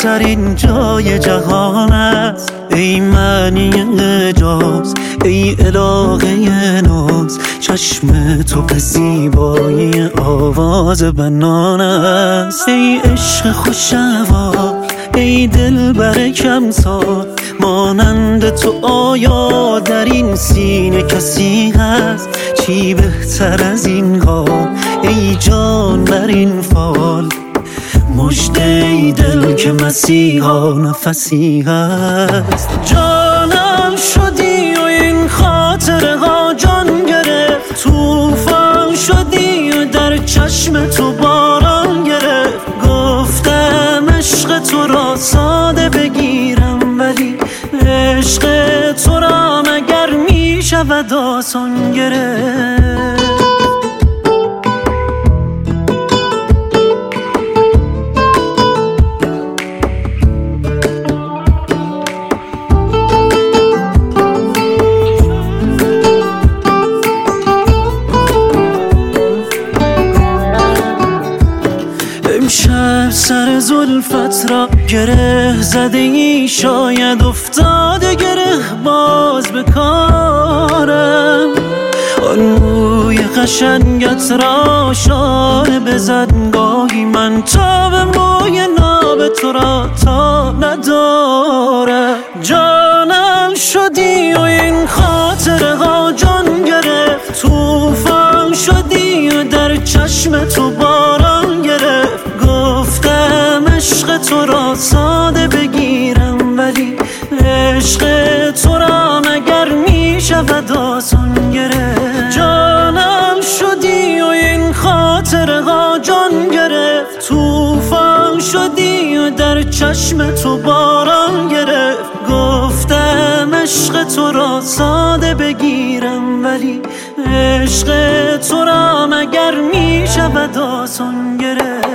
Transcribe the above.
بهترین جای جهان است. ای معنی اعجاز، ای الهه ناز، چشم تو به زیبایی آواز بنان است. ای عشق خوش‌نوا، ای دلبر کم سال، مانند تو آیا در این سینه کسی هست؟ چی بهتر از این حال ای جان بر این فال؟ مژده ای دل که مسیحا نفسی هست. جانم شدی و این خاطره ها جان گرفت، طوفان شدی و در چشم تو باران گرفت. گفتم عشق تو را ساده بگیرم، ولی عشق تو را مگر می شود آسان گرفت؟ امشب سر زلفت را گره زده ای، شاید افتاده گره باز به کارم. آن موی قشنگت را شانه بزد گاهی، من تا به موی ناب تو را تا ندارم. جانم شدی و این خاطره ها جان گرفت، طوفان شدی و در چشم تو باران گرفت. گفتم عشق تو را ساده بگیرم، ولی عشق تو را مگر می شود آسان گرفت؟ جانم شدی و این خاطره ها جان گرفت، طوفان شدی و در چشم تو باران گرفت. گفتم عشق تو را ساده بگیرم، ولی عشق تو را مگر می شود آسان گرفت؟